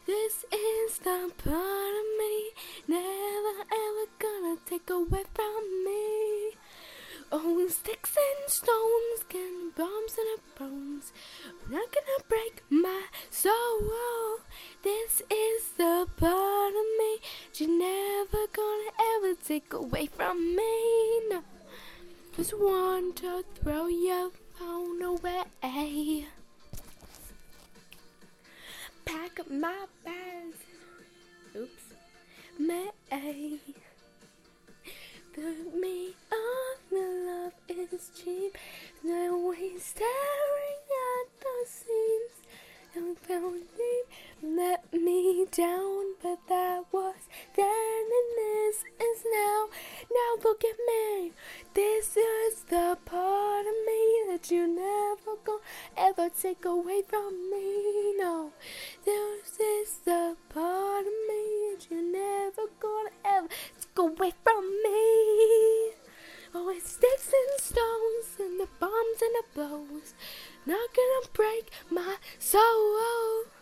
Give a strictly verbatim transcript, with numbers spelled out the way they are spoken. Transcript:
This is the part of me never ever gonna take away from me. Oh, sticks and stones, can bombs and bones, not gonna break my soul. This is the part of me you're never gonna ever take away from me. No, just want to throw your phone away. Pack up my bags. Oops. May put me on the love is cheap. No way staring at the seams. Don't feel deep. Let me down, but that was then and this is now. Now look at me. This is the part of me that you never gonna ever take away from me. No, this is the part of me that you never gonna ever take away from me. Oh, it's sticks and stones and the bombs and the blows, not gonna break my soul.